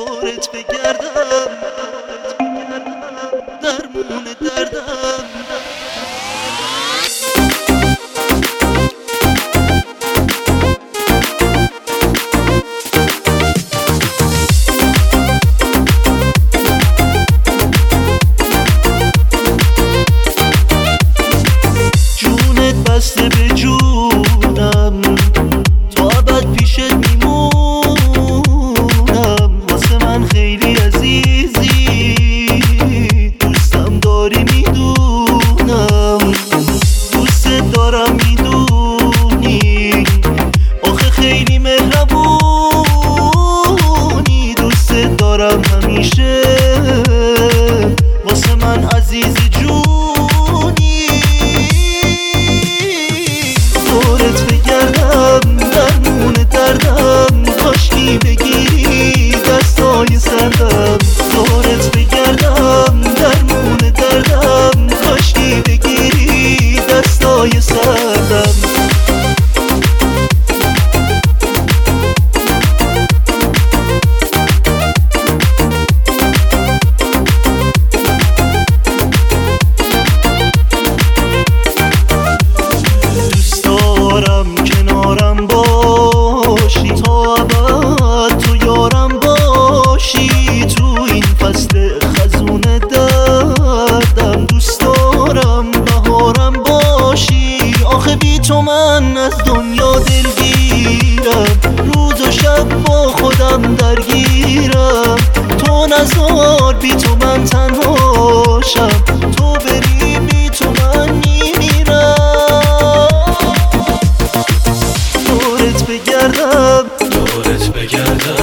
دورت بگردم درمون دردم. جونت بسته به جونم، تا ابد پیشت میمونم. واسه من خیلی عزیزی، دوستم داری میدونم. دوستت دارم میدونی، آخه خیلی مهربونی. دوستت دارم همیشه، واسه من عزیز جونی. دورت بگردم درمون دردم، کاشکی بگیری دستای سردم. دورت بگردم درمون دردم، کاشکی بگیری دستای سردم. کنارم باشی تا ابد، تو یارم باشی. تو این فصل خزون دردم دوست دارم بهارم باشی. آخه بی تو من از دنیا دلگیرم، روز و شب با خودم درگیرم. تو نزار بی تو من تنهاشم، تو بری بی تو من میمیرم. دورت بگردم